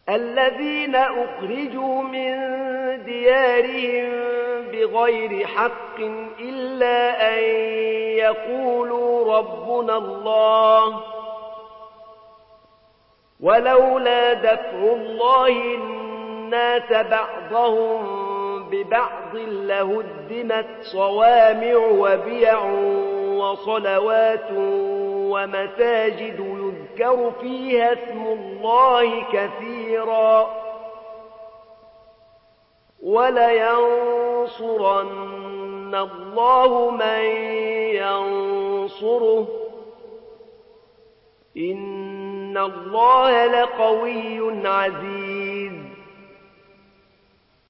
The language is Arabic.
الذين أخرجوا من ديارهم بغير حق إلا أن يقولوا ربنا الله ولولا دفع الله الناس بعضهم ببعض لهدمت صوامع وبيع وصلوات ومساجد يذكر فيها اسم الله كثيرا ولينصرن الله من ينصره إن الله لقوي عزيز.